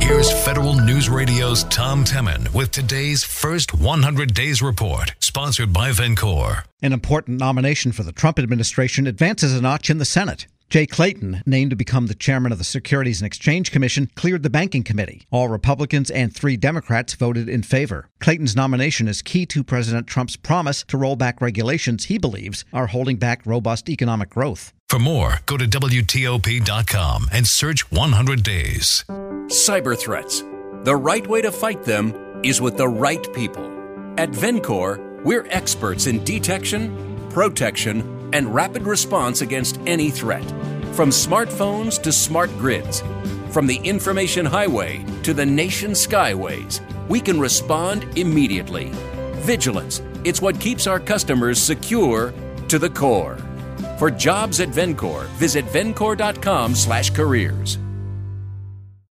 Here's Federal News Radio's Tom Temin with today's first 100 Days Report, sponsored by Vencor. An important nomination for the Trump administration advances a notch in the Senate. Jay Clayton, named to become the chairman of the Securities and Exchange Commission, cleared the Banking Committee. All Republicans and 3 Democrats voted in favor. Clayton's nomination is key to President Trump's promise to roll back regulations he believes are holding back robust economic growth. For more, go to WTOP.com and search 100 Days. Cyber threats. The right way to fight them is with the right people. At Vencor, we're experts in detection, protection, and rapid response against any threat. From smartphones to smart grids, from the information highway to the nation's skyways, we can respond immediately. Vigilance, it's what keeps our customers secure to the core. For jobs at Vencor, visit vencor.com/careers.